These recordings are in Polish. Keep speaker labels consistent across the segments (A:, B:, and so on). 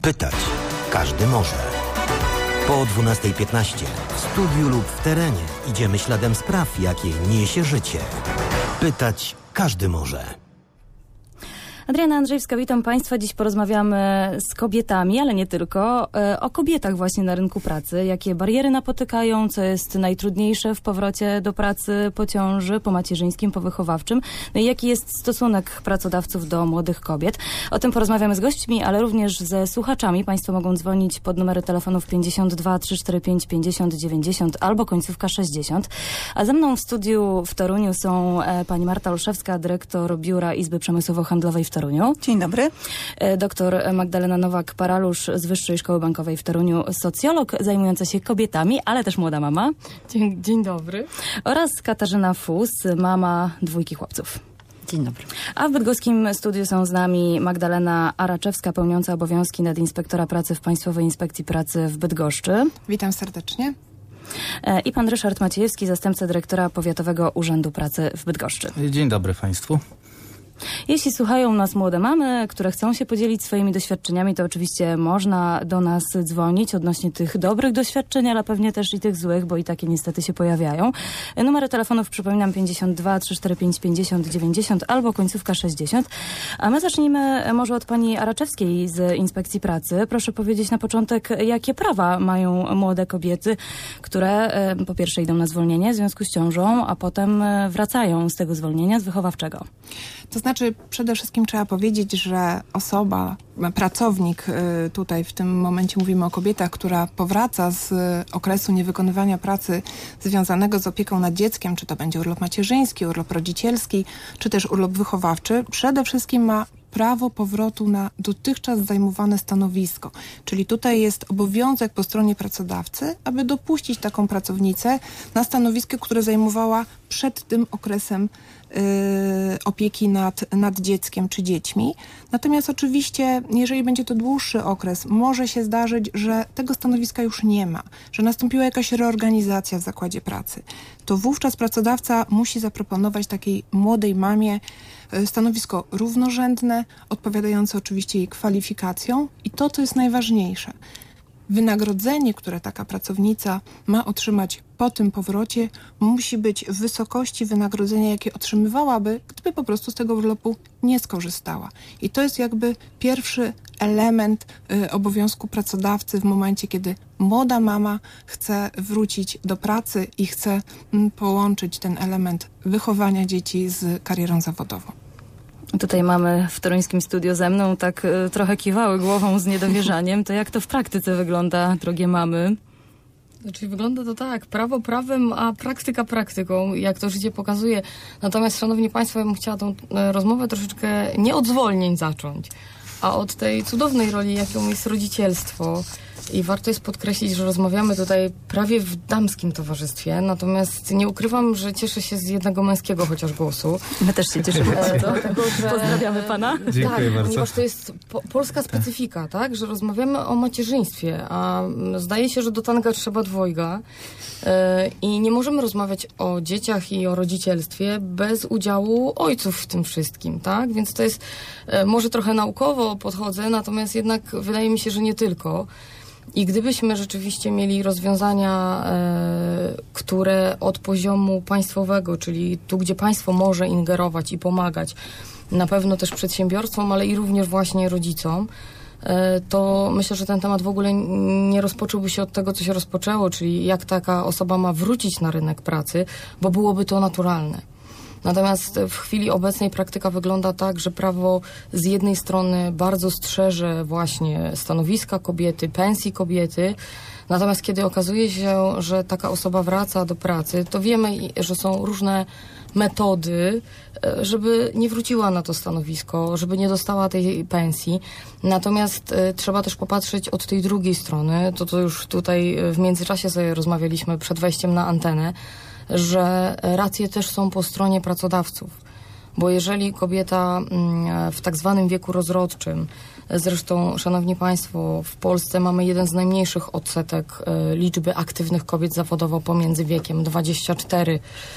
A: Pytać każdy może. Po 12:15 w studiu lub w terenie idziemy śladem spraw, jakie niesie życie. Pytać każdy może.
B: Adriana Andrzejewska, witam Państwa. Dziś porozmawiamy z kobietami, ale nie tylko, o kobietach właśnie na rynku pracy. Jakie bariery napotykają, co jest najtrudniejsze w powrocie do pracy po ciąży, po macierzyńskim, po wychowawczym. No i jaki jest stosunek pracodawców do młodych kobiet. O tym porozmawiamy z gośćmi, ale również ze słuchaczami. Państwo mogą dzwonić pod numery telefonów 52 345 50 90 albo końcówka 60. A ze mną w studiu w Toruniu są pani Marta Olszewska, dyrektor Biura Izby Przemysłowo-Handlowej w Toruniu.
C: Dzień dobry.
B: Doktor Magdalena Nowak-Paralusz z Wyższej Szkoły Bankowej w Toruniu, socjolog zajmująca się kobietami, ale też młoda mama.
D: Dzień dobry.
B: Oraz Katarzyna Fus, mama 2 chłopców.
C: Dzień dobry.
B: A w bydgoskim studiu są z nami Magdalena Araczewska, pełniąca obowiązki nadinspektora pracy w Państwowej Inspekcji Pracy w Bydgoszczy.
E: Witam serdecznie.
B: I pan Ryszard Maciejewski, zastępca dyrektora Powiatowego Urzędu Pracy w Bydgoszczy.
F: Dzień dobry Państwu.
B: Jeśli słuchają nas młode mamy, które chcą się podzielić swoimi doświadczeniami, to oczywiście można do nas dzwonić odnośnie tych dobrych doświadczeń, ale pewnie też i tych złych, bo i takie niestety się pojawiają. Numery telefonów przypominam 52 345 50 90 albo końcówka 60. A my zacznijmy może od pani Araczewskiej z Inspekcji Pracy. Proszę powiedzieć na początek, jakie prawa mają młode kobiety, które po pierwsze idą na zwolnienie w związku z ciążą, a potem wracają z tego zwolnienia z wychowawczego.
E: To znaczy, przede wszystkim trzeba powiedzieć, że osoba, pracownik, tutaj w tym momencie mówimy o kobietach, która powraca z okresu niewykonywania pracy związanego z opieką nad dzieckiem, czy to będzie urlop macierzyński, urlop rodzicielski, czy też urlop wychowawczy, przede wszystkim ma prawo powrotu na dotychczas zajmowane stanowisko. Czyli tutaj jest obowiązek po stronie pracodawcy, aby dopuścić taką pracownicę na stanowisko, które zajmowała przed tym okresem opieki nad dzieckiem czy dziećmi. Natomiast oczywiście, jeżeli będzie to dłuższy okres, może się zdarzyć, że tego stanowiska już nie ma, że nastąpiła jakaś reorganizacja w zakładzie pracy. To wówczas pracodawca musi zaproponować takiej młodej mamie stanowisko równorzędne, odpowiadające oczywiście jej kwalifikacjom i to, co jest najważniejsze. Wynagrodzenie, które taka pracownica ma otrzymać po tym powrocie, musi być w wysokości wynagrodzenia, jakie otrzymywałaby, gdyby po prostu z tego urlopu nie skorzystała. I to jest jakby pierwszy element obowiązku pracodawcy w momencie, kiedy młoda mama chce wrócić do pracy i chce połączyć ten element wychowania dzieci z karierą zawodową.
B: Tutaj mamy w toruńskim studiu ze mną, tak trochę kiwały głową z niedowierzaniem. To jak to w praktyce wygląda, drogie mamy?
D: Znaczy wygląda to tak, prawo prawem, a praktyka praktyką, jak to życie pokazuje. Natomiast, szanowni państwo, ja bym chciała tą rozmowę troszeczkę nie od zwolnień zacząć, a od tej cudownej roli, jaką jest rodzicielstwo. I warto jest podkreślić, że rozmawiamy tutaj prawie w damskim towarzystwie, natomiast nie ukrywam, że cieszę się z jednego męskiego chociaż głosu.
B: My też się cieszymy bardzo. Pozdrawiamy pana.
F: Dziękuję bardzo.
D: Ponieważ to jest polska specyfika, tak, że rozmawiamy o macierzyństwie, a zdaje się, że do tanga trzeba dwojga i nie możemy rozmawiać o dzieciach i o rodzicielstwie bez udziału ojców w tym wszystkim, tak, więc to jest, może trochę naukowo podchodzę, natomiast jednak wydaje mi się, że nie tylko. I gdybyśmy rzeczywiście mieli rozwiązania, które od poziomu państwowego, czyli tu, gdzie państwo może ingerować i pomagać, na pewno też przedsiębiorstwom, ale i również właśnie rodzicom, to myślę, że ten temat w ogóle nie rozpocząłby się od tego, co się rozpoczęło, czyli jak taka osoba ma wrócić na rynek pracy, bo byłoby to naturalne. Natomiast w chwili obecnej praktyka wygląda tak, że prawo z jednej strony bardzo strzeże właśnie stanowiska kobiety, pensji kobiety, natomiast kiedy okazuje się, że taka osoba wraca do pracy, to wiemy, że są różne metody, żeby nie wróciła na to stanowisko, żeby nie dostała tej pensji. Natomiast trzeba też popatrzeć od tej drugiej strony, to już tutaj w międzyczasie sobie rozmawialiśmy przed wejściem na antenę, że racje też są po stronie pracodawców. Bo jeżeli kobieta w tak zwanym wieku rozrodczym Zresztą, szanowni państwo, w Polsce mamy jeden z najmniejszych odsetek liczby aktywnych kobiet zawodowo pomiędzy wiekiem 24,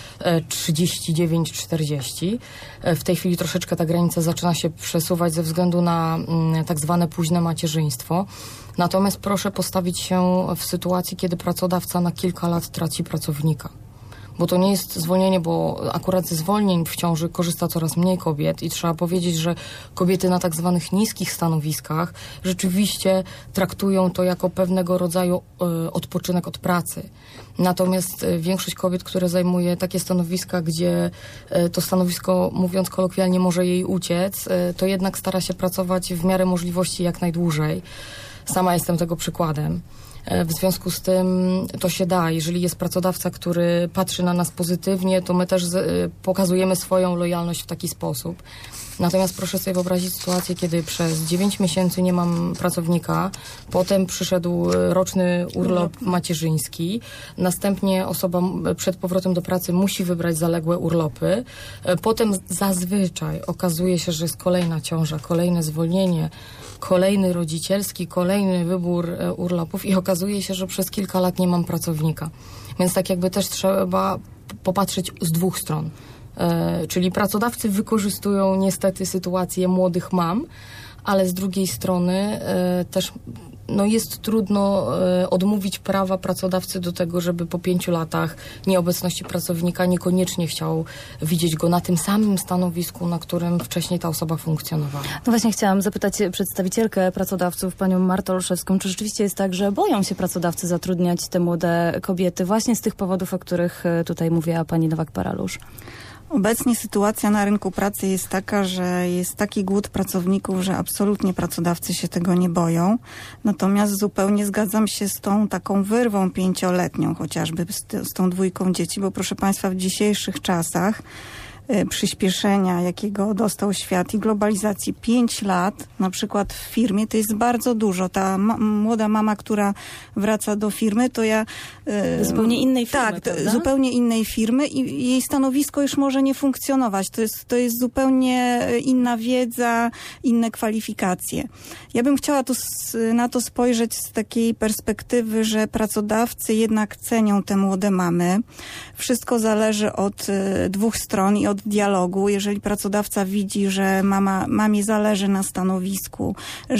D: 39, 40. W tej chwili troszeczkę ta granica zaczyna się przesuwać ze względu na tak zwane późne macierzyństwo. Natomiast proszę postawić się w sytuacji, kiedy pracodawca na kilka lat traci pracownika. Bo to nie jest zwolnienie, bo akurat ze zwolnień w ciąży korzysta coraz mniej kobiet i trzeba powiedzieć, że kobiety na tak zwanych niskich stanowiskach rzeczywiście traktują to jako pewnego rodzaju odpoczynek od pracy. Natomiast większość kobiet, które zajmuje takie stanowiska, gdzie to stanowisko, mówiąc kolokwialnie, może jej uciec, to jednak stara się pracować w miarę możliwości jak najdłużej. Sama jestem tego przykładem. W związku z tym to się da. Jeżeli jest pracodawca, który patrzy na nas pozytywnie, to my też pokazujemy swoją lojalność w taki sposób. Natomiast proszę sobie wyobrazić sytuację, kiedy przez 9 miesięcy nie mam pracownika, potem przyszedł roczny urlop macierzyński, następnie osoba przed powrotem do pracy musi wybrać zaległe urlopy, potem zazwyczaj okazuje się, że jest kolejna ciąża, kolejne zwolnienie, kolejny rodzicielski, kolejny wybór urlopów i okazuje się, że przez kilka lat nie mam pracownika. Więc tak jakby też trzeba popatrzeć z dwóch stron. Czyli pracodawcy wykorzystują niestety sytuację młodych mam, ale z drugiej strony też jest trudno odmówić prawa pracodawcy do tego, żeby po 5 latach nieobecności pracownika niekoniecznie chciał widzieć go na tym samym stanowisku, na którym wcześniej ta osoba funkcjonowała.
B: No właśnie chciałam zapytać przedstawicielkę pracodawców, panią Martę Olszewską, czy rzeczywiście jest tak, że boją się pracodawcy zatrudniać te młode kobiety właśnie z tych powodów, o których tutaj mówiła pani Nowak-Paralusz?
C: Obecnie sytuacja na rynku pracy jest taka, że jest taki głód pracowników, że absolutnie pracodawcy się tego nie boją. Natomiast zupełnie zgadzam się z tą taką wyrwą 5-letnią, chociażby z tą 2 dzieci, bo proszę państwa, w dzisiejszych czasach przyspieszenia, jakiego dostał świat i globalizacji 5 lat, na przykład w firmie, to jest bardzo dużo. Ta młoda mama, która wraca do firmy, to ja...
B: zupełnie innej firmy,
C: tak, zupełnie innej firmy i jej stanowisko już może nie funkcjonować. To jest zupełnie inna wiedza, inne kwalifikacje. Ja bym chciała na to spojrzeć z takiej perspektywy, że pracodawcy jednak cenią te młode mamy. Wszystko zależy od 2 stron i od dialogu. Jeżeli pracodawca widzi, że mamie zależy na stanowisku,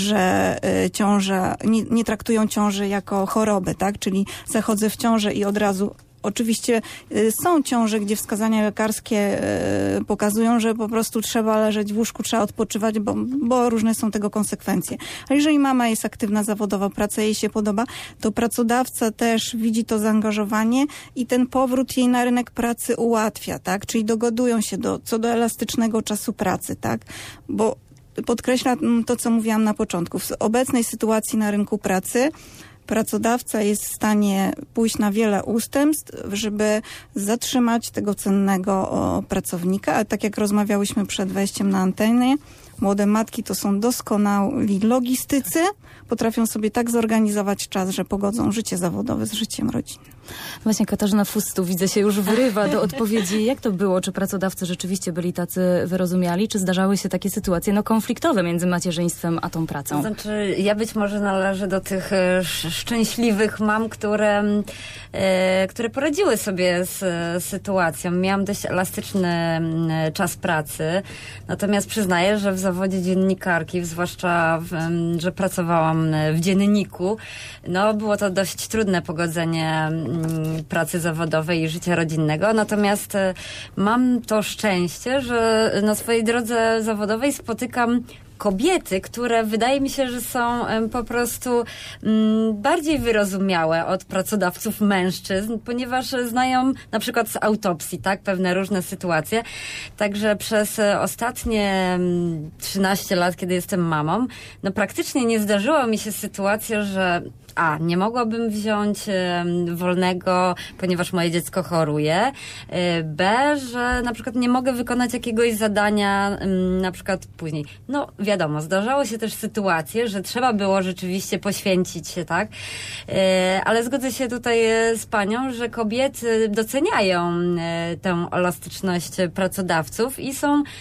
C: że ciąża, nie traktują ciąży jako chorobę, tak? Czyli zachodzę w ciążę i od razu... Oczywiście są ciąże, gdzie wskazania lekarskie pokazują, że po prostu trzeba leżeć w łóżku, trzeba odpoczywać, bo różne są tego konsekwencje. A jeżeli mama jest aktywna zawodowo, praca jej się podoba, to pracodawca też widzi to zaangażowanie i ten powrót jej na rynek pracy ułatwia, tak? Czyli dogadują się co do elastycznego czasu pracy, tak? Bo podkreśla to, co mówiłam na początku. W obecnej sytuacji na rynku pracy pracodawca jest w stanie pójść na wiele ustępstw, żeby zatrzymać tego cennego pracownika. A tak jak rozmawiałyśmy przed wejściem na antenę, młode matki to są doskonali logistycy, potrafią sobie tak zorganizować czas, że pogodzą życie zawodowe z życiem rodzinnym.
B: Właśnie Katarzyna Fustu, widzę, się już wyrywa do odpowiedzi. Jak to było? Czy pracodawcy rzeczywiście byli tacy wyrozumiali? Czy zdarzały się takie sytuacje konfliktowe między macierzyństwem a tą pracą?
F: To znaczy, ja być może należę do tych szczęśliwych mam, które poradziły sobie z sytuacją. Miałam dość elastyczny czas pracy, natomiast przyznaję, że w zawodzie dziennikarki, zwłaszcza, że pracowałam w dzienniku, było to dość trudne pogodzenie pracy zawodowej i życia rodzinnego. Natomiast mam to szczęście, że na swojej drodze zawodowej spotykam kobiety, które wydaje mi się, że są po prostu bardziej wyrozumiałe od pracodawców mężczyzn, ponieważ znają na przykład z autopsji, tak, pewne różne sytuacje. Także przez ostatnie 13 lat, kiedy jestem mamą, praktycznie nie zdarzyła mi się sytuacja, że nie mogłabym wziąć wolnego, ponieważ moje dziecko choruje. B, że na przykład nie mogę wykonać jakiegoś zadania na przykład później. Wiadomo, zdarzało się też sytuacje, że trzeba było rzeczywiście poświęcić się, tak? Ale zgodzę się tutaj z panią, że kobiety doceniają tę elastyczność pracodawców i są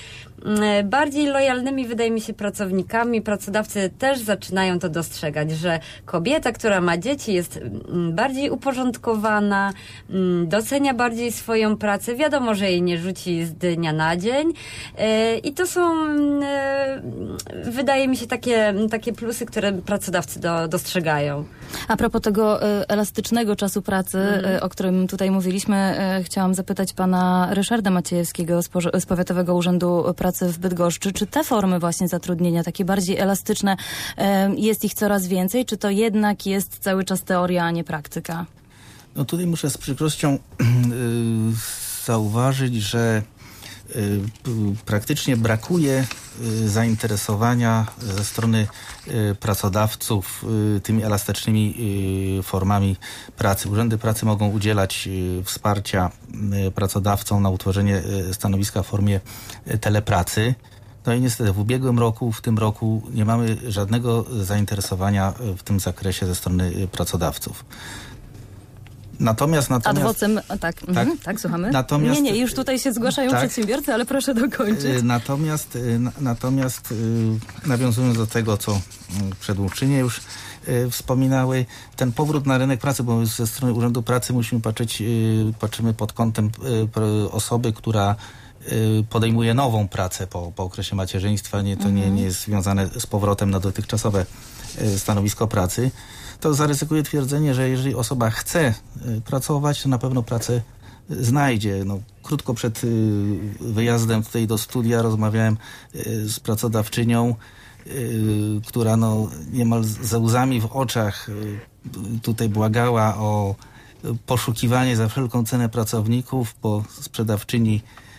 F: bardziej lojalnymi, wydaje mi się, pracownikami. Pracodawcy też zaczynają to dostrzegać, że kobieta, która ma dzieci, jest bardziej uporządkowana, docenia bardziej swoją pracę. Wiadomo, że jej nie rzuci z dnia na dzień. I to są, wydaje mi się, takie plusy, które pracodawcy dostrzegają.
B: A propos tego elastycznego czasu pracy, o którym tutaj mówiliśmy, chciałam zapytać pana Ryszarda Maciejewskiego z Powiatowego Urzędu Pracy w Bydgoszczy, czy te formy właśnie zatrudnienia, takie bardziej elastyczne, jest ich coraz więcej, czy to jednak jest cały czas teoria, a nie praktyka?
G: No tutaj muszę z przykrością zauważyć, że praktycznie brakuje zainteresowania ze strony pracodawców tymi elastycznymi formami pracy. Urzędy pracy mogą udzielać wsparcia pracodawcom na utworzenie stanowiska w formie telepracy. No i niestety w ubiegłym roku, w tym roku nie mamy żadnego zainteresowania w tym zakresie ze strony pracodawców. Natomiast
B: adwocem, tak, słuchamy. Nie, już tutaj się zgłaszają przedsiębiorcy, ale proszę dokończyć.
G: Natomiast nawiązując do tego, co przedmówczynie już wspominały, ten powrót na rynek pracy, bo ze strony Urzędu Pracy musimy patrzymy pod kątem osoby, która podejmuje nową pracę po okresie macierzyństwa, to nie jest związane z powrotem na dotychczasowe stanowisko pracy, to zaryzykuję twierdzenie, że jeżeli osoba chce pracować, to na pewno pracę znajdzie. No, krótko przed wyjazdem tutaj do studia rozmawiałem z pracodawczynią, która niemal ze łzami w oczach tutaj błagała o poszukiwanie za wszelką cenę pracowników, bo sprzedawczyni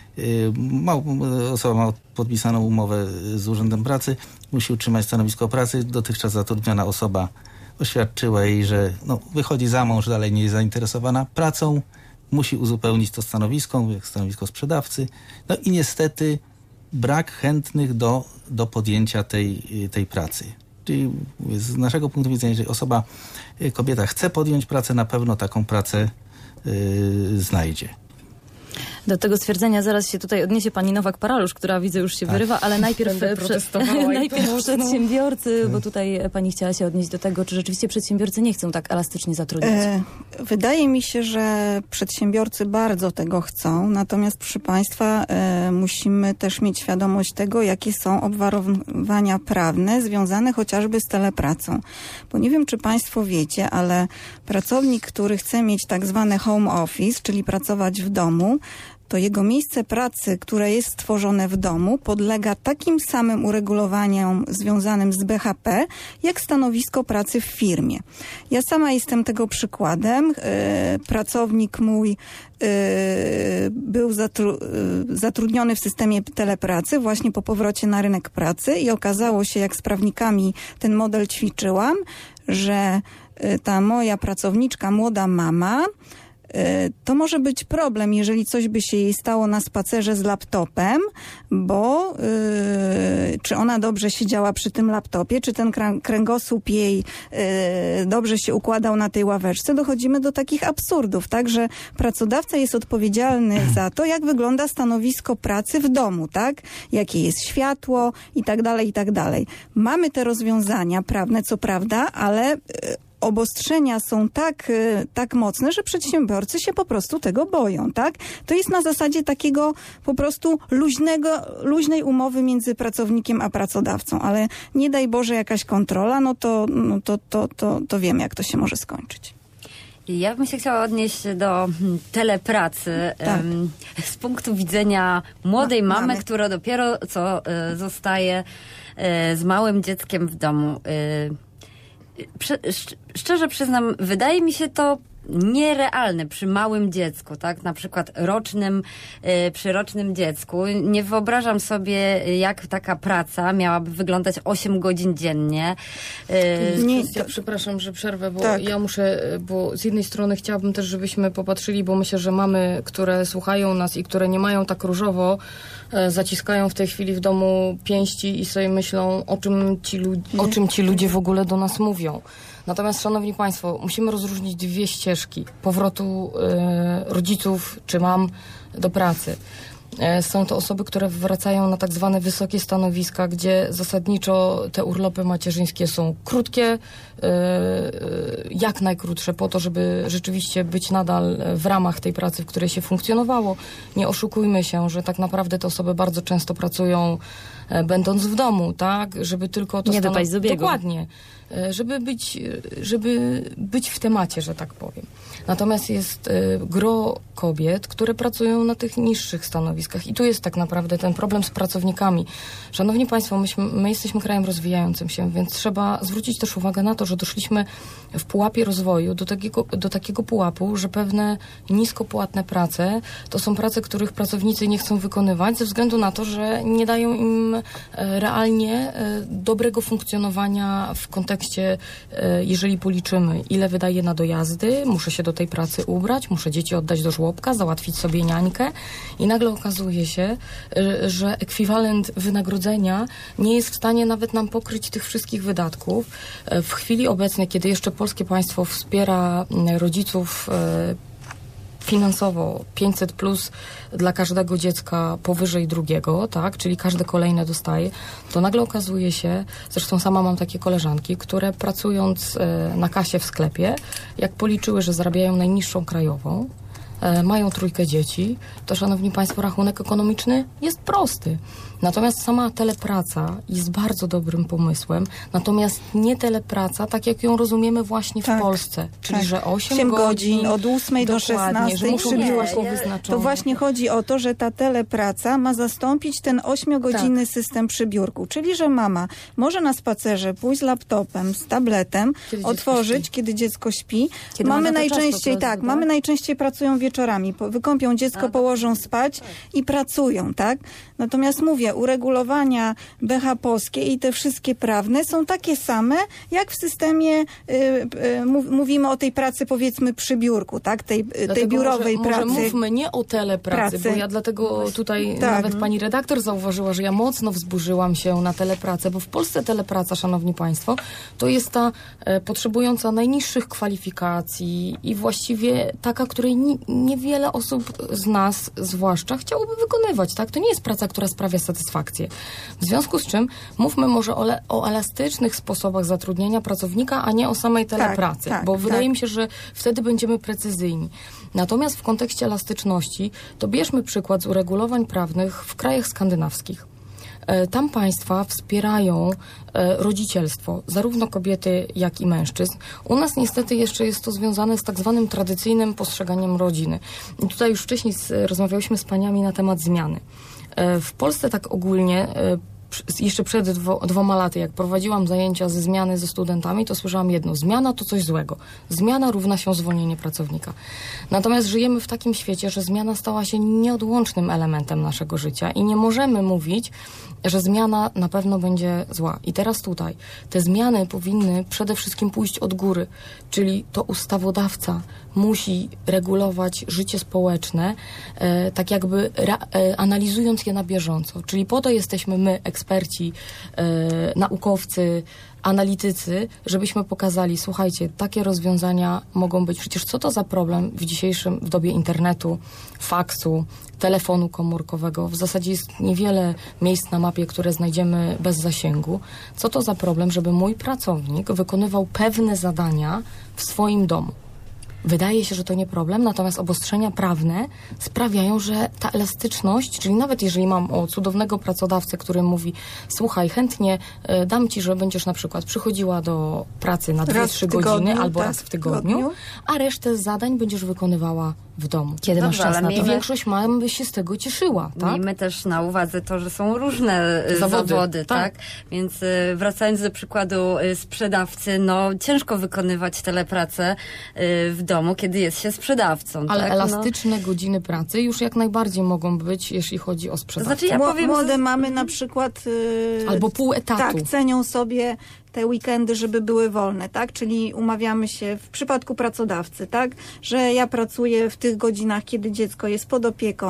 G: osoba ma podpisaną umowę z Urzędem Pracy, musi utrzymać stanowisko pracy. Dotychczas zatrudniona osoba oświadczyła jej, że wychodzi za mąż, dalej nie jest zainteresowana pracą, musi uzupełnić to stanowisko, jak stanowisko sprzedawcy. No i niestety brak chętnych do podjęcia tej pracy. Czyli z naszego punktu widzenia, jeżeli kobieta chce podjąć pracę, na pewno taką pracę znajdzie.
B: Do tego stwierdzenia zaraz się tutaj odniesie pani Nowak-Paralusz, która widzę już się wyrywa, ale najpierw przedsiębiorcy, bo tutaj pani chciała się odnieść do tego, czy rzeczywiście przedsiębiorcy nie chcą tak elastycznie zatrudniać.
C: Wydaje mi się, że przedsiębiorcy bardzo tego chcą, natomiast proszę państwa, musimy też mieć świadomość tego, jakie są obwarowania prawne związane chociażby z telepracą. Bo nie wiem, czy państwo wiecie, ale pracownik, który chce mieć tak zwane home office, czyli pracować w domu, to jego miejsce pracy, które jest stworzone w domu, podlega takim samym uregulowaniom związanym z BHP, jak stanowisko pracy w firmie. Ja sama jestem tego przykładem. Pracownik mój był zatrudniony w systemie telepracy właśnie po powrocie na rynek pracy i okazało się, jak z prawnikami ten model ćwiczyłam, że ta moja pracowniczka, młoda mama, to może być problem, jeżeli coś by się jej stało na spacerze z laptopem, bo czy ona dobrze siedziała przy tym laptopie, czy ten kręgosłup jej dobrze się układał na tej ławeczce, dochodzimy do takich absurdów, tak, że pracodawca jest odpowiedzialny za to, jak wygląda stanowisko pracy w domu, tak, jakie jest światło i tak dalej, i tak dalej. Mamy te rozwiązania prawne, co prawda, ale obostrzenia są tak mocne, że przedsiębiorcy się po prostu tego boją, tak? To jest na zasadzie takiego po prostu luźnej umowy między pracownikiem a pracodawcą, ale nie daj Boże jakaś kontrola, to wiemy, jak to się może skończyć.
F: Ja bym się chciała odnieść do telepracy z punktu widzenia młodej mamy, która dopiero co zostaje z małym dzieckiem w domu. Szczerze przyznam, wydaje mi się to nierealne przy małym dziecku, tak? Na przykład przy rocznym dziecku. Nie wyobrażam sobie, jak taka praca miałaby wyglądać 8 godzin dziennie.
D: Przepraszam, że przerwę, bo ja muszę, bo z jednej strony chciałabym też, żebyśmy popatrzyli, bo myślę, że mamy, które słuchają nas i które nie mają tak różowo, zaciskają w tej chwili w domu pięści i sobie myślą, o czym ci ludzie w ogóle do nas mówią. Natomiast, szanowni państwo, musimy rozróżnić dwie ścieżki powrotu rodziców czy mam do pracy. Są to osoby, które wracają na tak zwane wysokie stanowiska, gdzie zasadniczo te urlopy macierzyńskie są krótkie, jak najkrótsze, po to, żeby rzeczywiście być nadal w ramach tej pracy, w której się funkcjonowało. Nie oszukujmy się, że tak naprawdę te osoby bardzo często pracują będąc w domu, tak? Żeby tylko to
B: nie wypaść z obiegu.
D: Dokładnie. Żeby być w temacie, że tak powiem. Natomiast jest gro kobiet, które pracują na tych niższych stanowiskach i tu jest tak naprawdę ten problem z pracownikami. Szanowni Państwo, my jesteśmy krajem rozwijającym się, więc trzeba zwrócić też uwagę na to, że doszliśmy w pułapie rozwoju do takiego pułapu, że pewne niskopłatne prace to są prace, których pracownicy nie chcą wykonywać ze względu na to, że nie dają im realnie dobrego funkcjonowania w kontekście, jeżeli policzymy, ile wydaje na dojazdy, muszę się do tej pracy ubrać, muszę dzieci oddać do żłobka, załatwić sobie niańkę i nagle okazuje się, że ekwiwalent wynagrodzenia nie jest w stanie nawet nam pokryć tych wszystkich wydatków. W chwili obecnej, kiedy jeszcze polskie państwo wspiera rodziców finansowo 500+ dla każdego dziecka powyżej drugiego, tak, czyli każde kolejne dostaje, to nagle okazuje się, zresztą sama mam takie koleżanki, które pracując na kasie w sklepie, jak policzyły, że zarabiają najniższą krajową, mają 3 dzieci, to szanowni Państwo, rachunek ekonomiczny jest prosty. Natomiast sama telepraca jest bardzo dobrym pomysłem, natomiast nie telepraca, tak jak ją rozumiemy właśnie w Polsce, czyli że 8 godzin
C: od 8 do 16
D: że muszą być wyznaczone.
C: To właśnie chodzi o to, że ta telepraca ma zastąpić ten 8-godzinny system przy biurku, czyli że mama może na spacerze pójść z laptopem, z tabletem, otworzyć, kiedy dziecko śpi. Mamy najczęściej pracują wieczorami, wykąpią dziecko, położą spać i pracują, tak? Natomiast mówię, uregulowania BHP-owskie i te wszystkie prawne są takie same, jak w systemie, mówimy o tej pracy, powiedzmy, przy biurku, tak? Tej biurowej pracy.
D: Może mówmy nie o telepracy, bo ja dlatego tutaj nawet pani redaktor zauważyła, że ja mocno wzburzyłam się na telepracę, bo w Polsce telepraca, szanowni Państwo, to jest ta potrzebująca najniższych kwalifikacji i właściwie taka, której niewiele osób z nas zwłaszcza chciałoby wykonywać, tak? To nie jest praca, która sprawia satysfakcję. W związku z czym mówmy może o elastycznych sposobach zatrudnienia pracownika, a nie o samej telepracy, bo wydaje mi się, że wtedy będziemy precyzyjni. Natomiast w kontekście elastyczności to bierzmy przykład z uregulowań prawnych w krajach skandynawskich. Tam państwa wspierają rodzicielstwo, zarówno kobiety, jak i mężczyzn. U nas niestety jeszcze jest to związane z tak zwanym tradycyjnym postrzeganiem rodziny. I tutaj już wcześniej rozmawiałyśmy z paniami na temat zmiany. W Polsce tak ogólnie, jeszcze przed 2 laty, jak prowadziłam zajęcia ze zmiany ze studentami, to słyszałam jedno: zmiana to coś złego. Zmiana równa się zwolnienie pracownika. Natomiast żyjemy w takim świecie, że zmiana stała się nieodłącznym elementem naszego życia i nie możemy mówić, że zmiana na pewno będzie zła. I teraz tutaj te zmiany powinny przede wszystkim pójść od góry, czyli to ustawodawca musi regulować życie społeczne, tak jakby analizując je na bieżąco. Czyli po to jesteśmy my, eksperci, naukowcy, analitycy, żebyśmy pokazali, słuchajcie, takie rozwiązania mogą być. Przecież co to za problem w dobie internetu, faksu, telefonu komórkowego? W zasadzie jest niewiele miejsc na mapie, które znajdziemy bez zasięgu. Co to za problem, żeby mój pracownik wykonywał pewne zadania w swoim domu? Wydaje się, że to nie problem, natomiast obostrzenia prawne sprawiają, że ta elastyczność, czyli nawet jeżeli mam cudownego pracodawcę, który mówi: słuchaj, chętnie dam ci, że będziesz na przykład przychodziła do pracy na 2-3 godziny albo raz w tygodniu, a resztę zadań będziesz wykonywała w domu.
B: Kiedy masz czas na to?
D: I większość mam by się z tego cieszyła, tak?
F: Miejmy też na uwadze to, że są różne zawody, tak? Więc wracając do przykładu sprzedawcy, ciężko wykonywać telepracę w domu, kiedy jest się sprzedawcą.
D: Ale
F: tak?
D: elastyczne godziny pracy już jak najbardziej mogą być, jeśli chodzi o sprzedawcę.
F: To znaczy, ja powiem,
C: młode mamy na przykład...
D: albo pół etatu.
C: Tak, cenią sobie te weekendy, żeby były wolne, tak? Czyli umawiamy się w przypadku pracodawcy, tak? Że ja pracuję w tych godzinach, kiedy dziecko jest pod opieką,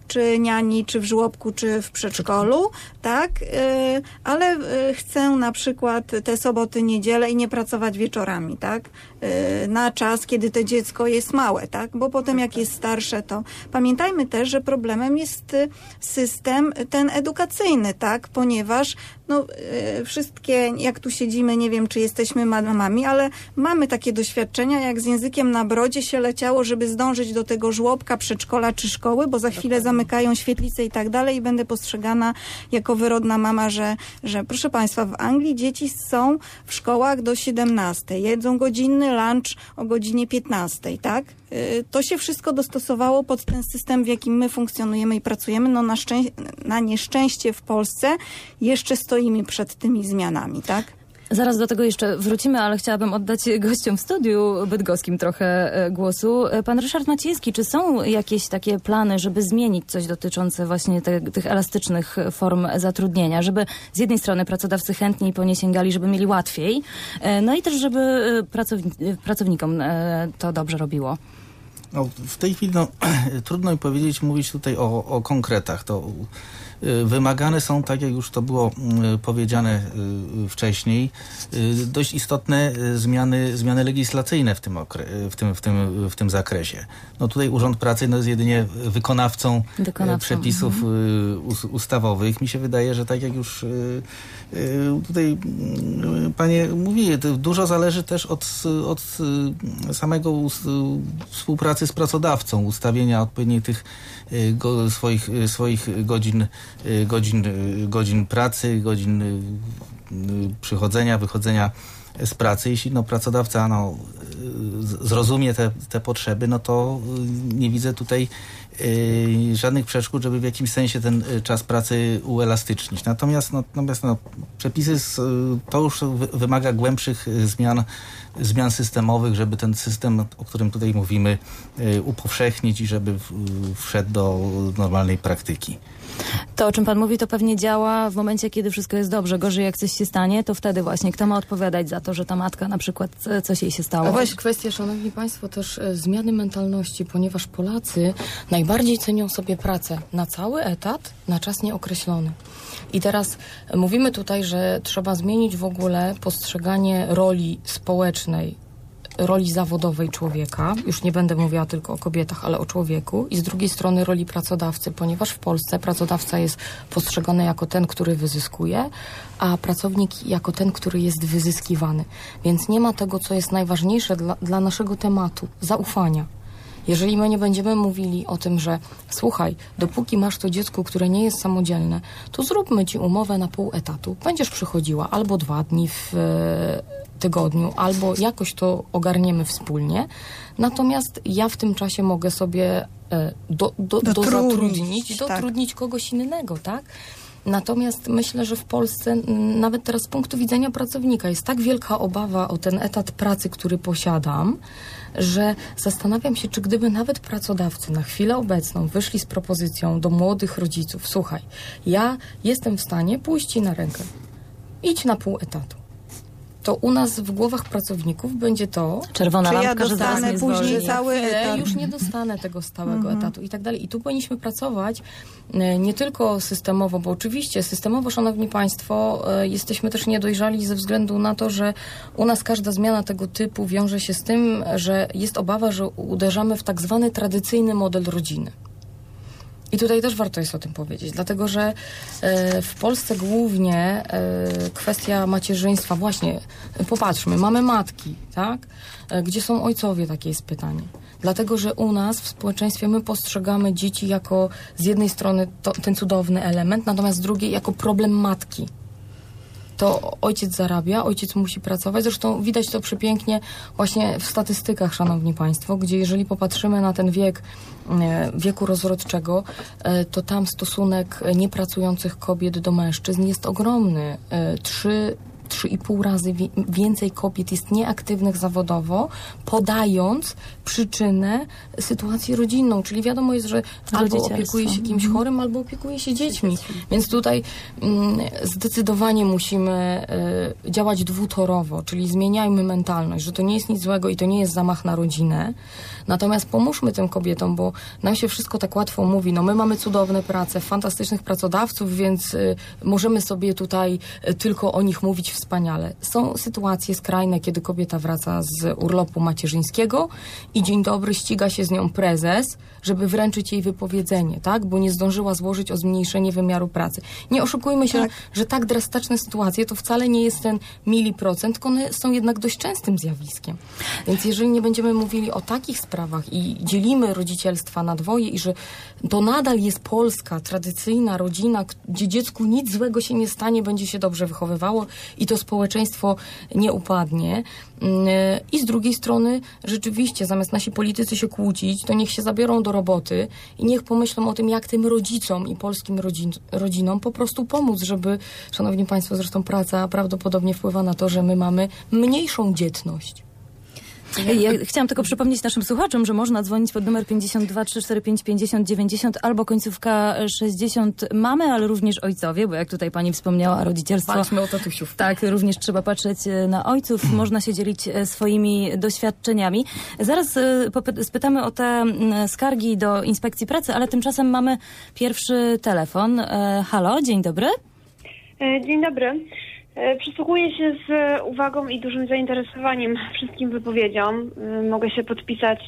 C: czy niani, czy w żłobku, czy w przedszkolu, tak? Ale chcę na przykład te soboty, niedziele i nie pracować wieczorami, tak? Na czas, kiedy to dziecko jest małe, tak? Bo potem jak jest starsze, to pamiętajmy też, że problemem jest system ten edukacyjny, tak? Ponieważ wszystkie, jak tu siedzimy, nie wiem, czy jesteśmy mamami, ale mamy takie doświadczenia, jak z językiem na brodzie się leciało, żeby zdążyć do tego żłobka, przedszkola czy szkoły, bo za chwilę zamykają świetlice i tak dalej i będę postrzegana jako wyrodna mama, że proszę Państwa, w Anglii dzieci są w szkołach do 17, jedzą godzinny lunch o godzinie 15, tak? To się wszystko dostosowało pod ten system, w jakim my funkcjonujemy i pracujemy. Na nieszczęście w Polsce jeszcze stoimy przed tymi zmianami, tak?
B: Zaraz do tego jeszcze wrócimy, ale chciałabym oddać gościom w studiu bydgoskim trochę głosu. Pan Ryszard Maciejski, czy są jakieś takie plany, żeby zmienić coś dotyczące właśnie tych elastycznych form zatrudnienia, żeby z jednej strony pracodawcy chętniej po nie sięgali, żeby mieli łatwiej, no i też żeby pracownikom to dobrze robiło?
G: No, w tej chwili trudno mi mówić tutaj o konkretach. To wymagane są, tak jak już to było powiedziane wcześniej, dość istotne zmiany legislacyjne w tym zakresie. No tutaj Urząd Pracy jest jedynie wykonawcą przepisów ustawowych. Mi się wydaje, że tak jak już tutaj panie mówiły, dużo zależy też od samego współpracy z pracodawcą, ustawienia odpowiednich tych swoich godzin pracy, godzin przychodzenia, wychodzenia z pracy. Jeśli pracodawca zrozumie te potrzeby, no to nie widzę tutaj żadnych przeszkód, żeby w jakimś sensie ten czas pracy uelastycznić. Natomiast przepisy to już wymaga głębszych zmian systemowych, żeby ten system, o którym tutaj mówimy, upowszechnić i żeby wszedł do normalnej praktyki.
B: To, o czym pan mówi, to pewnie działa w momencie, kiedy wszystko jest dobrze. Gorzej, jak coś się stanie, to wtedy właśnie kto ma odpowiadać za to, że ta matka na przykład coś jej się stało?
D: A właśnie kwestia, szanowni państwo, też zmiany mentalności, ponieważ Polacy najbardziej cenią sobie pracę na cały etat, na czas nieokreślony. I teraz mówimy tutaj, że trzeba zmienić w ogóle postrzeganie roli społecznej, roli zawodowej człowieka, już nie będę mówiła tylko o kobietach, ale o człowieku, i z drugiej strony roli pracodawcy, ponieważ w Polsce pracodawca jest postrzegany jako ten, który wyzyskuje, a pracownik jako ten, który jest wyzyskiwany. Więc nie ma tego, co jest najważniejsze dla naszego tematu, zaufania. Jeżeli my nie będziemy mówili o tym, że słuchaj, dopóki masz to dziecko, które nie jest samodzielne, to zróbmy ci umowę na pół etatu. Będziesz przychodziła albo 2 dni w tygodniu, albo jakoś to ogarniemy wspólnie. Natomiast ja w tym czasie mogę sobie dotrudnić kogoś innego, tak? Natomiast myślę, że w Polsce, nawet teraz z punktu widzenia pracownika, jest tak wielka obawa o ten etat pracy, który posiadam, że zastanawiam się, czy gdyby nawet pracodawcy na chwilę obecną wyszli z propozycją do młodych rodziców, słuchaj, ja jestem w stanie pójść ci na rękę, idź na pół etatu. To u nas w głowach pracowników będzie to...
B: Czerwona lampka,
C: ja dostanę
B: że
C: później cały etat.
D: Już nie dostanę tego stałego etatu i tak dalej. I tu powinniśmy pracować nie tylko systemowo, bo oczywiście systemowo, szanowni państwo, jesteśmy też niedojrzali ze względu na to, że u nas każda zmiana tego typu wiąże się z tym, że jest obawa, że uderzamy w tak zwany tradycyjny model rodziny. I tutaj też warto jest o tym powiedzieć, dlatego że w Polsce głównie kwestia macierzyństwa, właśnie popatrzmy, mamy matki, tak? Gdzie są ojcowie, takie jest pytanie. Dlatego, że u nas w społeczeństwie my postrzegamy dzieci jako z jednej strony ten cudowny element, natomiast z drugiej jako problem matki. To ojciec zarabia, ojciec musi pracować. Zresztą widać to przepięknie właśnie w statystykach, szanowni państwo, gdzie jeżeli popatrzymy na ten wiek wieku rozrodczego, to tam stosunek niepracujących kobiet do mężczyzn jest ogromny. 3,5 razy więcej kobiet jest nieaktywnych zawodowo, podając przyczynę sytuację rodzinną. Czyli wiadomo jest, że albo opiekuje się kimś chorym, albo opiekuje się dziećmi. Więc tutaj zdecydowanie musimy działać dwutorowo, czyli zmieniajmy mentalność, że to nie jest nic złego i to nie jest zamach na rodzinę. Natomiast pomóżmy tym kobietom, bo nam się wszystko tak łatwo mówi. No my mamy cudowne prace, fantastycznych pracodawców, więc możemy sobie tutaj tylko o nich mówić wspaniale. Są sytuacje skrajne, kiedy kobieta wraca z urlopu macierzyńskiego i dzień dobry, ściga się z nią prezes, żeby wręczyć jej wypowiedzenie, tak? Bo nie zdążyła złożyć o zmniejszenie wymiaru pracy. Nie oszukujmy się, że tak drastyczne sytuacje to wcale nie jest ten miliprocent, tylko one są jednak dość częstym zjawiskiem. Więc jeżeli nie będziemy mówili o takich sprawach i dzielimy rodzicielstwa na dwoje i że to nadal jest polska, tradycyjna rodzina, gdzie dziecku nic złego się nie stanie, będzie się dobrze wychowywało i to społeczeństwo nie upadnie. I z drugiej strony rzeczywiście zamiast nasi politycy się kłócić, to niech się zabiorą do roboty i niech pomyślą o tym, jak tym rodzicom i polskim rodzinom po prostu pomóc, żeby, szanowni państwo, zresztą praca prawdopodobnie wpływa na to, że my mamy mniejszą dzietność.
B: Ja chciałam tylko przypomnieć naszym słuchaczom, że można dzwonić pod numer 52 345 50 90 albo końcówka 60 mamy, ale również ojcowie, bo jak tutaj pani wspomniała, rodzicielstwo...
D: Patrzmy o tatusiów.
B: Tak, również trzeba patrzeć na ojców, można się dzielić swoimi doświadczeniami. Zaraz spytamy o te skargi do Inspekcji Pracy, ale tymczasem mamy pierwszy telefon. Halo, dzień dobry.
H: Dzień dobry. Przysłuchuję się z uwagą i dużym zainteresowaniem wszystkim wypowiedziom. Mogę się podpisać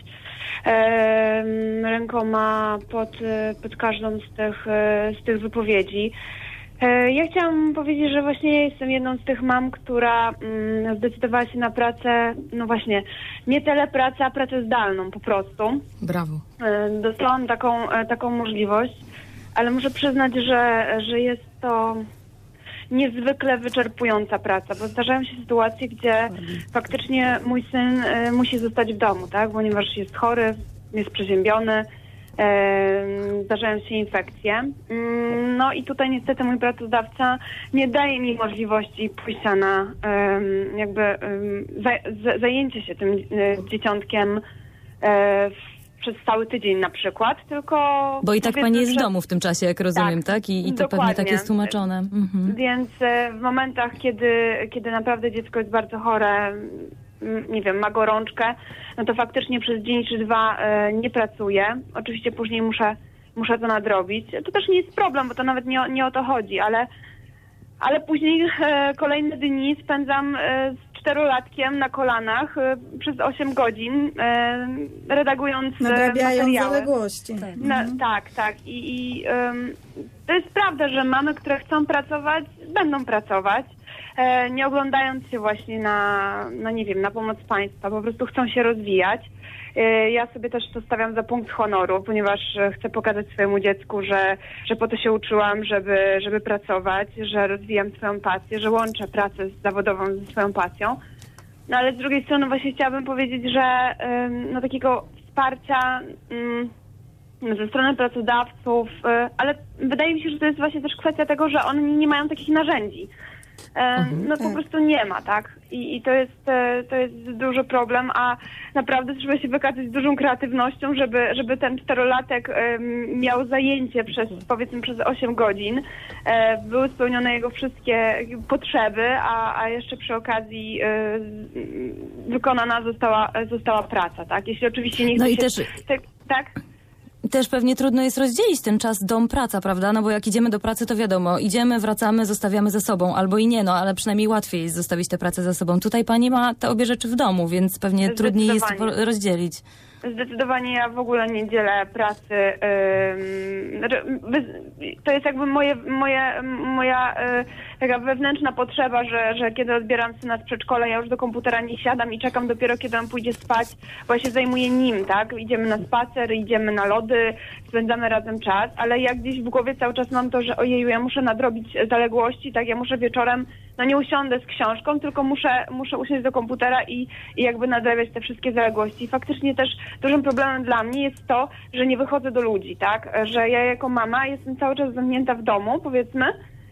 H: rękoma pod każdą z tych wypowiedzi. Ja chciałam powiedzieć, że właśnie jestem jedną z tych mam, która zdecydowała się na pracę, no właśnie, nie telepracę, a pracę zdalną po prostu.
D: Brawo.
H: Dostałam taką możliwość, ale muszę przyznać, że jest to niezwykle wyczerpująca praca, bo zdarzają się sytuacje, gdzie faktycznie mój syn musi zostać w domu, tak, ponieważ jest chory, jest przeziębiony, zdarzają się infekcje. No i tutaj niestety mój pracodawca nie daje mi możliwości pójścia na zajęcie się tym dzieciątkiem przez cały tydzień na przykład, tylko...
B: Bo i tak pani jest w domu w tym czasie, jak rozumiem, tak? I to pewnie tak jest tłumaczone. Mhm.
H: Więc w momentach, kiedy naprawdę dziecko jest bardzo chore, nie wiem, ma gorączkę, no to faktycznie przez dzień czy dwa nie pracuję. Oczywiście później muszę to nadrobić. To też nie jest problem, bo to nawet nie o to chodzi, ale później kolejne dni spędzam z 4-latkiem na kolanach przez 8 godzin, redagując materiały.
C: zaległości.
H: Tak. I to jest prawda, że mamy, które chcą pracować, będą pracować, nie oglądając się właśnie na pomoc państwa, po prostu chcą się rozwijać. Ja sobie też to stawiam za punkt honoru, ponieważ chcę pokazać swojemu dziecku, że po to się uczyłam, żeby pracować, że rozwijam swoją pasję, że łączę pracę zawodową ze swoją pasją. No ale z drugiej strony właśnie chciałabym powiedzieć, że takiego wsparcia ze strony pracodawców, ale wydaje mi się, że to jest właśnie też kwestia tego, że oni nie mają takich narzędzi. Po prostu nie ma, tak? I to jest duży problem, a naprawdę trzeba się wykazać dużą kreatywnością, żeby ten 4-latek miał zajęcie przez 8 godzin, były spełnione jego wszystkie potrzeby, a jeszcze przy okazji wykonana została praca, tak? Jeśli oczywiście nie chce tak?
B: Też pewnie trudno jest rozdzielić ten czas dom-praca, prawda? No bo jak idziemy do pracy, to wiadomo, idziemy, wracamy, zostawiamy ze sobą, albo i nie, no ale przynajmniej łatwiej jest zostawić tę pracę za sobą. Tutaj pani ma te obie rzeczy w domu, więc pewnie trudniej jest rozdzielić.
H: Zdecydowanie ja w ogóle nie dzielę pracy. To jest jakby moja taka wewnętrzna potrzeba, że kiedy odbieram syna z przedszkola, ja już do komputera nie siadam i czekam dopiero, kiedy on pójdzie spać, bo ja się zajmuję nim, tak? Idziemy na spacer, idziemy na lody, spędzamy razem czas, ale ja gdzieś w głowie cały czas mam to, że ojeju, ja muszę nadrobić zaległości, tak? Ja muszę wieczorem, nie usiądę z książką, tylko muszę usiąść do komputera i jakby nadrabiać te wszystkie zaległości. I faktycznie też dużym problemem dla mnie jest to, że nie wychodzę do ludzi, tak? Że ja jako mama jestem cały czas zamknięta w domu, powiedzmy,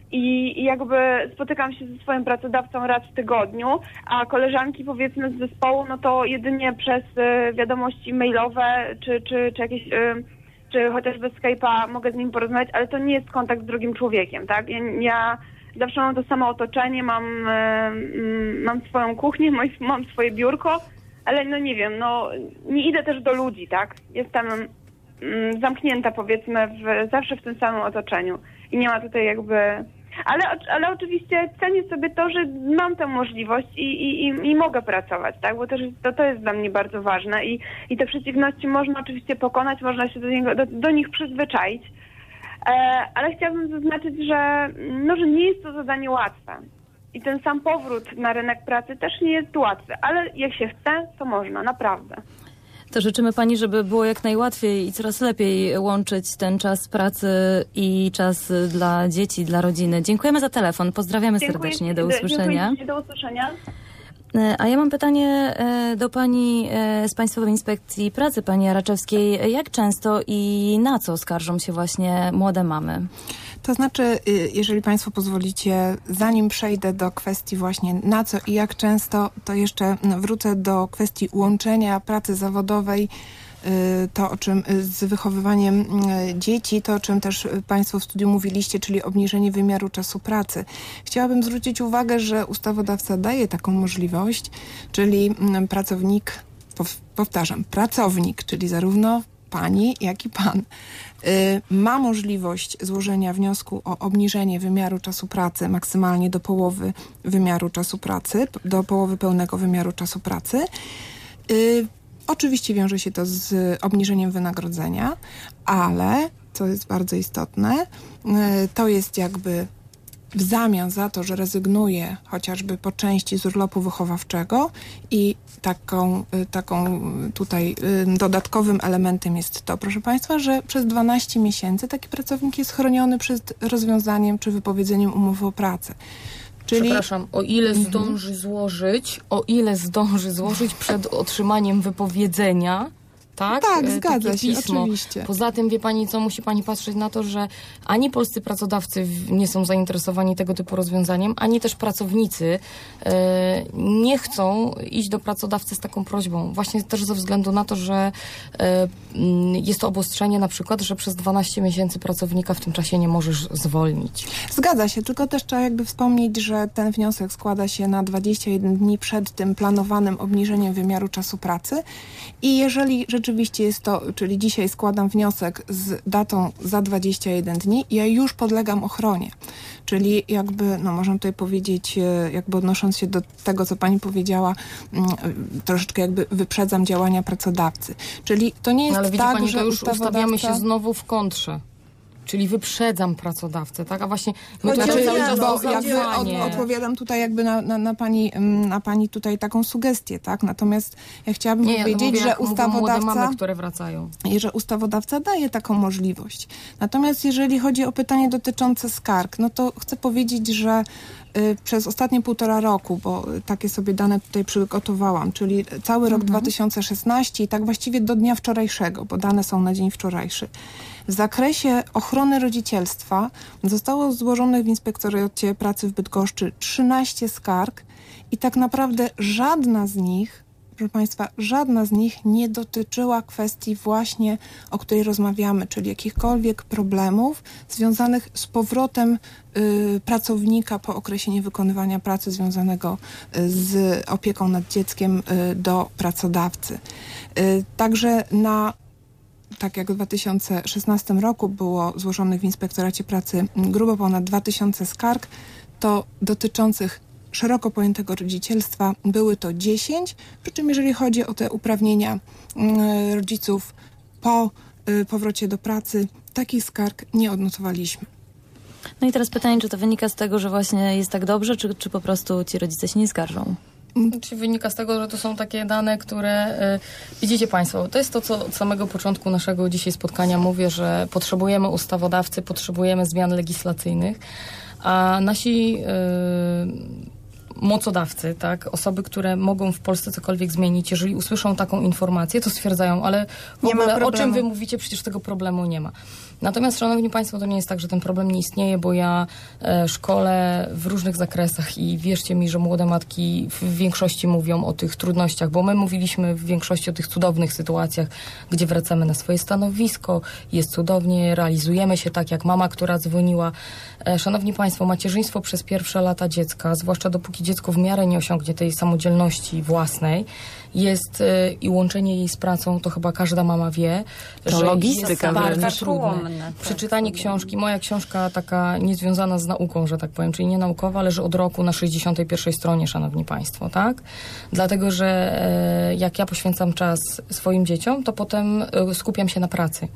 H: i jakby spotykam się ze swoim pracodawcą raz w tygodniu, a koleżanki powiedzmy z zespołu, no to jedynie przez wiadomości mailowe czy jakieś, czy chociażby Skype'a mogę z nim porozmawiać, ale to nie jest kontakt z drugim człowiekiem, tak? Ja zawsze mam to samo otoczenie, mam swoją kuchnię, mam swoje biurko, ale no nie wiem, no nie idę też do ludzi, tak? Jestem zamknięta powiedzmy zawsze w tym samym otoczeniu i nie ma tutaj jakby... Ale oczywiście cenię sobie to, że mam tę możliwość i mogę pracować, tak? Bo też to jest dla mnie bardzo ważne i te przeciwności można oczywiście pokonać, można się do nich przyzwyczaić, ale chciałabym zaznaczyć, że nie jest to zadanie łatwe. I ten sam powrót na rynek pracy też nie jest łatwy, ale jak się chce, to można, naprawdę.
B: To życzymy pani, żeby było jak najłatwiej i coraz lepiej łączyć ten czas pracy i czas dla dzieci, dla rodziny. Dziękujemy za telefon. Pozdrawiamy serdecznie. Do usłyszenia.
H: Dziękuję, do usłyszenia.
B: A ja mam pytanie do pani z Państwowej Inspekcji Pracy, pani Araczewskiej. Jak często i na co skarżą się właśnie młode mamy?
E: To znaczy, jeżeli Państwo pozwolicie, zanim przejdę do kwestii właśnie na co i jak często, to jeszcze wrócę do kwestii łączenia pracy zawodowej, to o czym z wychowywaniem dzieci, to o czym też Państwo w studiu mówiliście, czyli obniżenie wymiaru czasu pracy. Chciałabym zwrócić uwagę, że ustawodawca daje taką możliwość, czyli pracownik, czyli zarówno pani, jak i pan, ma możliwość złożenia wniosku o obniżenie wymiaru czasu pracy maksymalnie do połowy wymiaru czasu pracy, do połowy pełnego wymiaru czasu pracy. Oczywiście wiąże się to z obniżeniem wynagrodzenia, ale, co jest bardzo istotne, to jest jakby w zamian za to, że rezygnuje chociażby po części z urlopu wychowawczego i taką tutaj dodatkowym elementem jest to, proszę Państwa, że przez 12 miesięcy taki pracownik jest chroniony przed rozwiązaniem czy wypowiedzeniem umowy o pracę. Czyli...
D: Przepraszam, o ile zdąży złożyć przed otrzymaniem wypowiedzenia, tak?
E: Tak, zgadza się,
D: pismo.
E: Oczywiście.
D: Poza tym, wie pani co, musi pani patrzeć na to, że ani polscy pracodawcy nie są zainteresowani tego typu rozwiązaniem, ani też pracownicy nie chcą iść do pracodawcy z taką prośbą. Właśnie też ze względu na to, że jest to obostrzenie na przykład, że przez 12 miesięcy pracownika w tym czasie nie możesz zwolnić.
E: Zgadza się, tylko też trzeba jakby wspomnieć, że ten wniosek składa się na 21 dni przed tym planowanym obniżeniem wymiaru czasu pracy i jeżeli rzeczywiście jest to, czyli dzisiaj składam wniosek z datą za 21 dni, ja już podlegam ochronie. Czyli jakby, można tutaj powiedzieć, jakby odnosząc się do tego, co pani powiedziała, troszeczkę jakby wyprzedzam działania pracodawcy. Czyli to nie jest
D: ale widzi pani,
E: że
D: to już ustawiamy się znowu w kontrze. Czyli wyprzedzam pracodawcę, tak? A właśnie my
E: odpowiadam tutaj jakby na pani tutaj taką sugestię, tak? Natomiast ja chciałabym powiedzieć, że ustawodawca,
D: mamy, które wracają.
E: Że ustawodawca daje taką możliwość. Natomiast jeżeli chodzi o pytanie dotyczące skarg, no to chcę powiedzieć, że przez ostatnie 1,5 roku, bo takie sobie dane tutaj przygotowałam, czyli cały rok 2016 i tak właściwie do dnia wczorajszego, bo dane są na dzień wczorajszy. W zakresie ochrony rodzicielstwa zostało złożonych w Inspektoracie Pracy w Bydgoszczy 13 skarg i tak naprawdę żadna z nich, proszę Państwa, żadna z nich nie dotyczyła kwestii właśnie, o której rozmawiamy, czyli jakichkolwiek problemów związanych z powrotem pracownika po okresie niewykonywania pracy związanego z opieką nad dzieckiem do pracodawcy. Także tak jak w 2016 roku było złożonych w Inspektoracie Pracy grubo ponad 2000 skarg, to dotyczących szeroko pojętego rodzicielstwa były to 10, przy czym jeżeli chodzi o te uprawnienia rodziców po powrocie do pracy, takich skarg nie odnotowaliśmy.
B: No i teraz pytanie, czy to wynika z tego, że właśnie jest tak dobrze, czy po prostu ci rodzice się nie skarżą?
D: Wynika z tego, że to są takie dane, które widzicie Państwo, to jest to, co od samego początku naszego dzisiaj spotkania mówię, że potrzebujemy ustawodawcy, potrzebujemy zmian legislacyjnych, a nasi mocodawcy, tak, osoby, które mogą w Polsce cokolwiek zmienić, jeżeli usłyszą taką informację, to stwierdzają, ale w ogóle o czym wy mówicie, przecież tego problemu nie ma. Natomiast, szanowni państwo, to nie jest tak, że ten problem nie istnieje, bo ja szkolę w różnych zakresach i wierzcie mi, że młode matki w większości mówią o tych trudnościach, bo my mówiliśmy w większości o tych cudownych sytuacjach, gdzie wracamy na swoje stanowisko, jest cudownie, realizujemy się tak jak mama, która dzwoniła. Szanowni państwo, macierzyństwo przez pierwsze lata dziecka, zwłaszcza dopóki dziecko w miarę nie osiągnie tej samodzielności własnej, jest i łączenie jej z pracą, to chyba każda mama wie,
B: to
D: że
B: logistyka
D: jest bardzo trudne. Przeczytanie książki, moja książka taka niezwiązana z nauką, że tak powiem, czyli nie naukowa, leży od roku na 61 stronie, szanowni państwo, tak? Dlatego, że jak ja poświęcam czas swoim dzieciom, to potem skupiam się na pracy.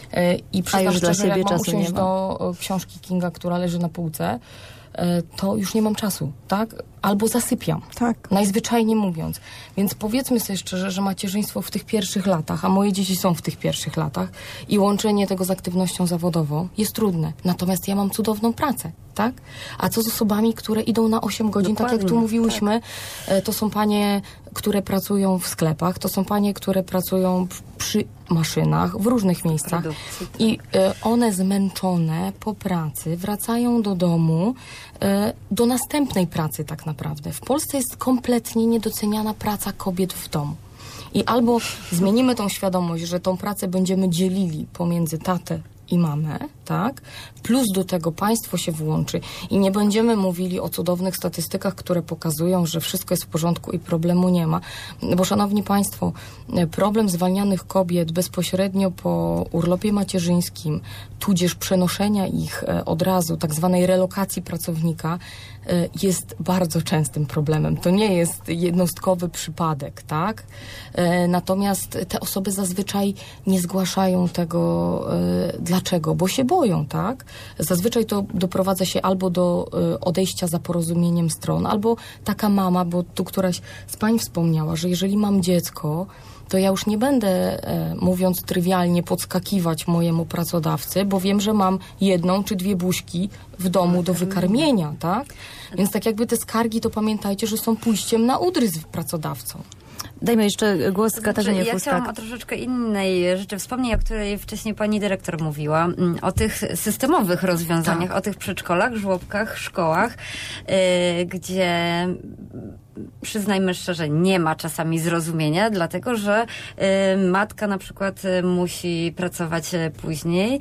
D: I przyznam szczerze, jak mam usiąść do książki Kinga, która leży na półce, to już nie mam czasu, tak? Albo zasypiam,
C: tak.
D: Najzwyczajniej mówiąc. Więc powiedzmy sobie szczerze, że macierzyństwo w tych pierwszych latach, a moje dzieci są w tych pierwszych latach i łączenie tego z aktywnością zawodową jest trudne. Natomiast ja mam cudowną pracę, tak? A co z osobami, które idą na 8 godzin, dokładnie, tak jak tu mówiłyśmy, tak. To są panie, które pracują w sklepach, to są panie, które pracują przy maszynach, w różnych miejscach i one zmęczone po pracy wracają do domu, do następnej pracy tak naprawdę. W Polsce jest kompletnie niedoceniana praca kobiet w domu. I albo zmienimy tą świadomość, że tą pracę będziemy dzielili pomiędzy tatę i mamę, tak? Plus do tego państwo się włączy i nie będziemy mówili o cudownych statystykach, które pokazują, że wszystko jest w porządku i problemu nie ma. Bo szanowni państwo, problem zwalnianych kobiet bezpośrednio po urlopie macierzyńskim, tudzież przenoszenia ich od razu, tak zwanej relokacji pracownika, jest bardzo częstym problemem. To nie jest jednostkowy przypadek, tak? Natomiast te osoby zazwyczaj nie zgłaszają tego. Dlaczego? Bo się boją, tak? Zazwyczaj to doprowadza się albo do odejścia za porozumieniem stron, albo taka mama, bo tu któraś z pań wspomniała, że jeżeli mam dziecko, to ja już nie będę, mówiąc trywialnie, podskakiwać mojemu pracodawcy, bo wiem, że mam 1 czy 2 buźki w domu do wykarmienia, tak? Więc tak jakby te skargi, to pamiętajcie, że są pójściem na udry z pracodawcą.
B: Dajmy jeszcze głos Katarzynie Fustak.
F: Ja chciałam o troszeczkę innej rzeczy wspomnieć, o której wcześniej pani dyrektor mówiła. O tych systemowych rozwiązaniach, o tych przedszkolach, żłobkach, szkołach, gdzie przyznajmy szczerze, nie ma czasami zrozumienia, dlatego że matka na przykład musi pracować później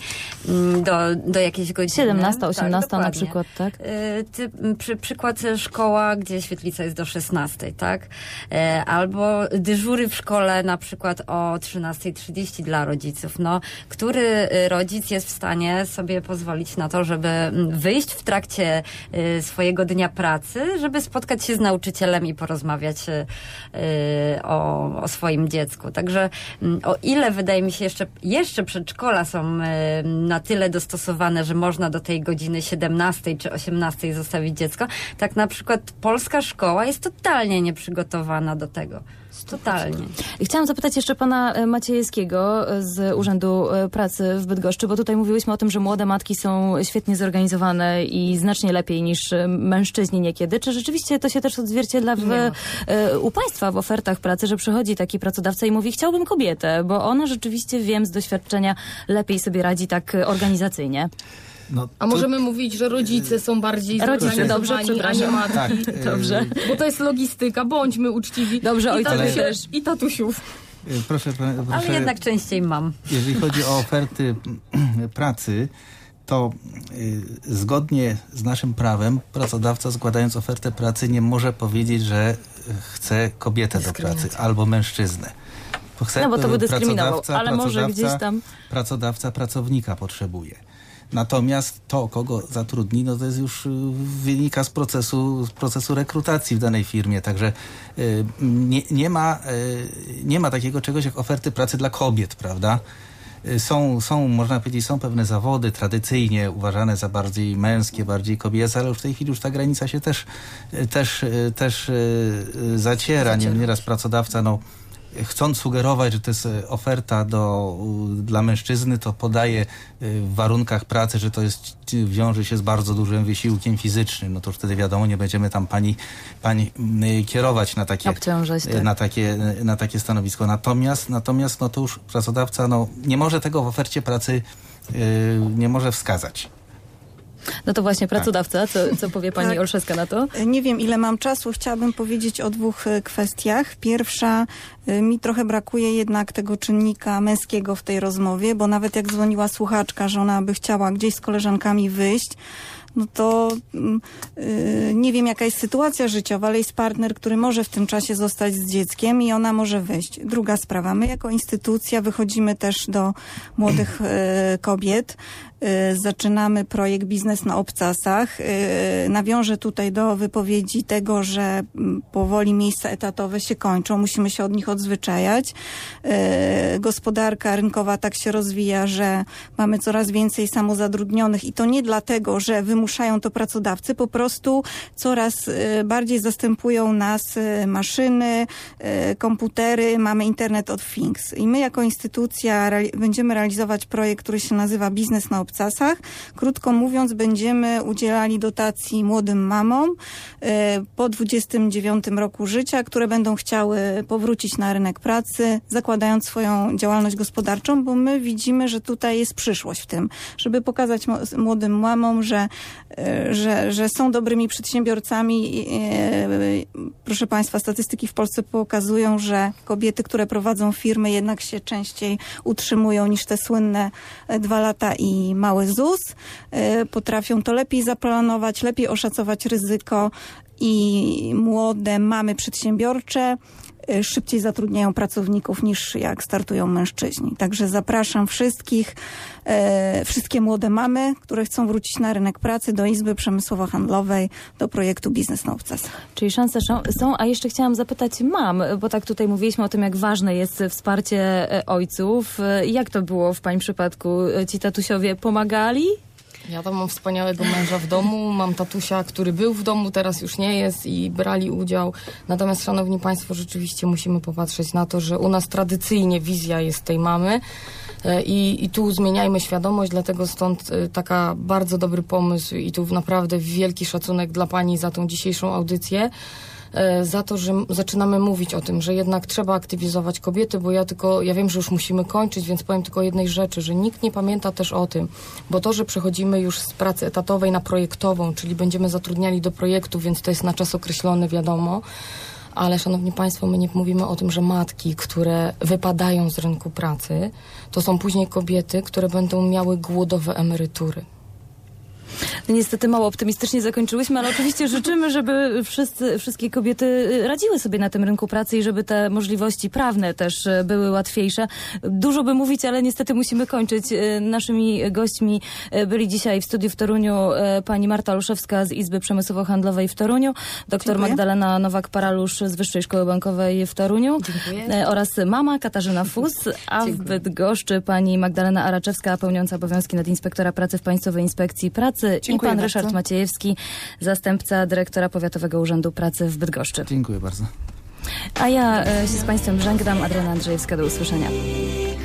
F: do jakiejś godziny.
B: 17, 18
F: tak,
B: na przykład, tak?
F: Przykład szkoła, gdzie świetlica jest do 16, tak? Albo dyżury w szkole na przykład o 13:30 dla rodziców. No, który rodzic jest w stanie sobie pozwolić na to, żeby wyjść w trakcie swojego dnia pracy, żeby spotkać się z nauczycielem i porozmawiać o swoim dziecku. Także o ile wydaje mi się jeszcze przedszkola są na tyle dostosowane, że można do tej godziny 17 czy 18 zostawić dziecko, tak na przykład polska szkoła jest totalnie nieprzygotowana do tego. Totalnie.
B: Chciałam zapytać jeszcze pana Maciejewskiego z Urzędu Pracy w Bydgoszczy, bo tutaj mówiłyśmy o tym, że młode matki są świetnie zorganizowane i znacznie lepiej niż mężczyźni niekiedy. Czy rzeczywiście to się też odzwierciedla u państwa w ofertach pracy, że przychodzi taki pracodawca i mówi, chciałbym kobietę, bo ona rzeczywiście, wiem z doświadczenia, lepiej sobie radzi tak organizacyjnie?
D: No, a możemy mówić, że rodzice są bardziej zorganizowani, a nie matki.
B: Tak, dobrze.
D: Bo to jest logistyka, bądźmy uczciwi.
B: Dobrze, ojcowie też.
D: I tatusiów.
G: Proszę,
F: ale jednak częściej mam.
G: Jeżeli chodzi o oferty pracy, to zgodnie z naszym prawem pracodawca, składając ofertę pracy, nie może powiedzieć, że chce kobietę do pracy albo mężczyznę.
B: No bo to by dyskryminował, ale może gdzieś tam...
G: Pracodawca pracownika potrzebuje. Natomiast to, kogo zatrudni, no to jest już wynika z procesu rekrutacji w danej firmie. Także nie ma takiego czegoś jak oferty pracy dla kobiet, prawda? Są, można powiedzieć, są pewne zawody tradycyjnie uważane za bardziej męskie, bardziej kobiece, ale już w tej chwili już ta granica się też zaciera. Nieraz pracodawca chcąc sugerować, że to jest oferta dla mężczyzny, to podaje w warunkach pracy, że to wiąże się z bardzo dużym wysiłkiem fizycznym. No to już wtedy wiadomo, nie będziemy tam pani kierować na takie,
B: obciążać, tak.
G: na takie stanowisko. Natomiast no to już pracodawca nie może tego w ofercie pracy nie może wskazać.
B: No to właśnie pracodawca, co powie pani
C: Tak.
B: Olszewska na to?
C: Nie wiem, ile mam czasu. Chciałabym powiedzieć o 2 kwestiach. Pierwsza, mi trochę brakuje jednak tego czynnika męskiego w tej rozmowie, bo nawet jak dzwoniła słuchaczka, że ona by chciała gdzieś z koleżankami wyjść, no to nie wiem, jaka jest sytuacja życiowa, ale jest partner, który może w tym czasie zostać z dzieckiem i ona może wyjść. Druga sprawa, my jako instytucja wychodzimy też do młodych kobiet. Zaczynamy projekt Biznes na Obcasach. Nawiążę tutaj do wypowiedzi tego, że powoli miejsca etatowe się kończą. Musimy się od nich odzwyczajać. Gospodarka rynkowa tak się rozwija, że mamy coraz więcej samozatrudnionych i to nie dlatego, że wymuszają to pracodawcy, po prostu coraz bardziej zastępują nas maszyny, komputery, mamy Internet of Things. I my jako instytucja będziemy realizować projekt, który się nazywa Biznes na Obcasach. Krótko mówiąc, będziemy udzielali dotacji młodym mamom po 29 roku życia, które będą chciały powrócić na rynek pracy, zakładając swoją działalność gospodarczą, bo my widzimy, że tutaj jest przyszłość w tym, żeby pokazać młodym mamom, że są dobrymi przedsiębiorcami. Proszę Państwa, statystyki w Polsce pokazują, że kobiety, które prowadzą firmy, jednak się częściej utrzymują niż te słynne 2 lata i mały ZUS. Potrafią to lepiej zaplanować, lepiej oszacować ryzyko i młode mamy przedsiębiorcze szybciej zatrudniają pracowników niż jak startują mężczyźni. Także zapraszam wszystkie młode mamy, które chcą wrócić na rynek pracy, do Izby Przemysłowo-Handlowej, do projektu Biznes na Obcasach.
B: Czyli szanse są, a jeszcze chciałam zapytać mam, bo tak tutaj mówiliśmy o tym, jak ważne jest wsparcie ojców. Jak to było w pani przypadku? Ci tatusiowie pomagali?
D: Ja tam mam wspaniałego męża w domu, mam tatusia, który był w domu, teraz już nie jest i brali udział. Natomiast, szanowni państwo, rzeczywiście musimy popatrzeć na to, że u nas tradycyjnie wizja jest tej mamy i tu zmieniajmy świadomość, dlatego stąd taka bardzo dobry pomysł i tu naprawdę wielki szacunek dla pani za tą dzisiejszą audycję. Za to, że zaczynamy mówić o tym, że jednak trzeba aktywizować kobiety, bo ja wiem, że już musimy kończyć, więc powiem tylko o jednej rzeczy, że nikt nie pamięta też o tym, bo to, że przechodzimy już z pracy etatowej na projektową, czyli będziemy zatrudniali do projektu, więc to jest na czas określony, wiadomo, ale szanowni państwo, my nie mówimy o tym, że matki, które wypadają z rynku pracy, to są później kobiety, które będą miały głodowe emerytury.
B: Niestety mało optymistycznie zakończyłyśmy, ale oczywiście życzymy, żeby wszystkie kobiety radziły sobie na tym rynku pracy i żeby te możliwości prawne też były łatwiejsze. Dużo by mówić, ale niestety musimy kończyć. Naszymi gośćmi byli dzisiaj w studiu w Toruniu pani Marta Olszewska z Izby Przemysłowo-Handlowej w Toruniu, doktor Magdalena Nowak-Paralusz z Wyższej Szkoły Bankowej w Toruniu. Dziękuję. Oraz mama Katarzyna Fus, a w Bydgoszczy pani Magdalena Araczewska, pełniąca obowiązki nadinspektora pracy w Państwowej Inspekcji Pracy. Dziękuję i pan bardzo. Ryszard Maciejewski, zastępca dyrektora Powiatowego Urzędu Pracy w Bydgoszczy.
G: Dziękuję bardzo.
B: A ja się z państwem żegnam. Adriana Andrzejewska, do usłyszenia.